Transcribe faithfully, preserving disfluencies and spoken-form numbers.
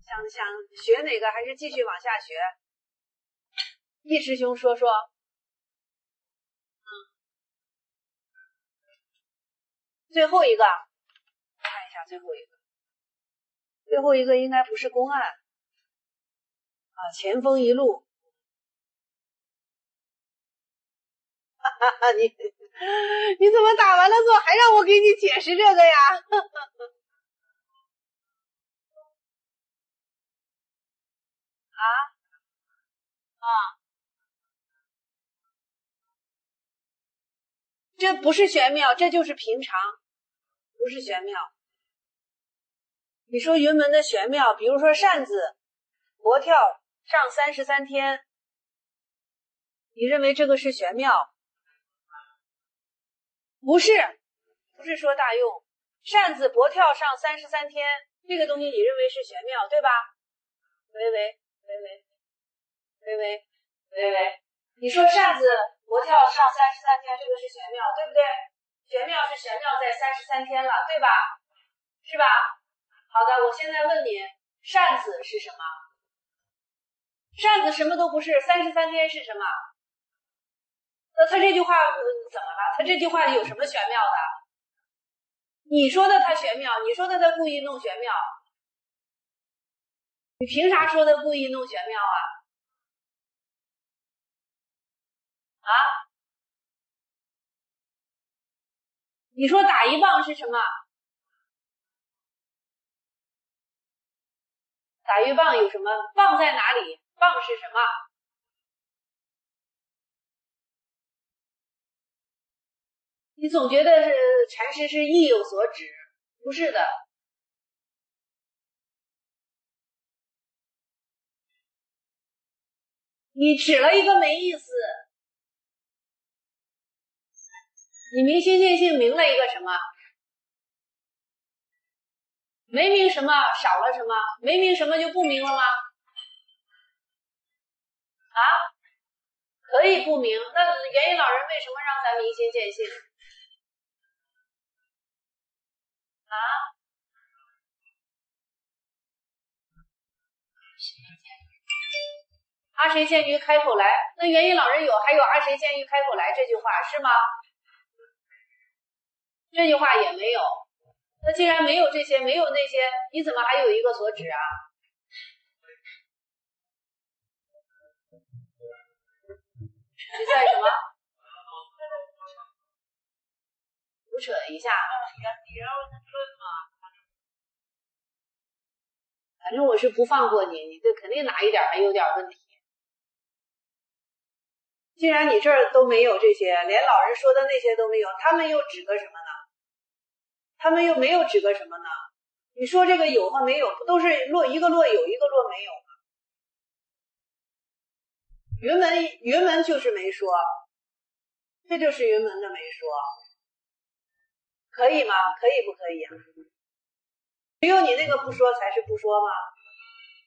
想想学哪个，还是继续往下学？易师兄说说。嗯，最后一个，看一下最后一个，最后一个应该不是公案啊，前锋一路。哈哈，你你怎么打完了之后还让我给你解释这个呀？啊啊，这不是玄妙，这就是平常，不是玄妙。你说云门的玄妙，比如说扇子佛跳上三十三天，你认为这个是玄妙？不是，不是说大用。扇子佛跳上三十三天，这个东西你认为是玄妙，对吧？喂喂喂喂喂喂喂喂，你说扇子佛跳上三十三天，这个是玄妙，对不对？玄妙是玄妙在三十三天了，对吧？是吧？好的，我现在问你，扇子是什么？扇子什么都不是，三十三天是什么？那他这句话、呃、怎么了？他这句话里有什么玄妙的？你说的他玄妙，你说的他故意弄玄妙，你凭啥说他故意弄玄妙啊？啊？你说打一棒是什么？打一棒有什么？棒在哪里？棒是什么？你总觉得是禅师是意有所指，不是的。你指了一个没意思，你明心见性明了一个什么？没明什么少了什么？没明什么就不明了吗？啊？可以不明，那元音老人为什么让咱明心见性？啊？阿谁见于开口来，那元音老人有还有阿谁见于开口来这句话是吗？这句话也没有。那既然没有这些，没有那些，你怎么还有一个所指啊？是在什么？胡扯一下。反正我是不放过你，你这肯定哪一点还有点问题。既然你这儿都没有这些，连老人说的那些都没有，他们又指个什么呢？他们又没有指个什么呢？你说这个有和没有，不都是落一个落有，一个落没有吗？云门云门就是没说，这就是云门的没说，可以吗？可以不可以啊？只有你那个不说才是不说吗？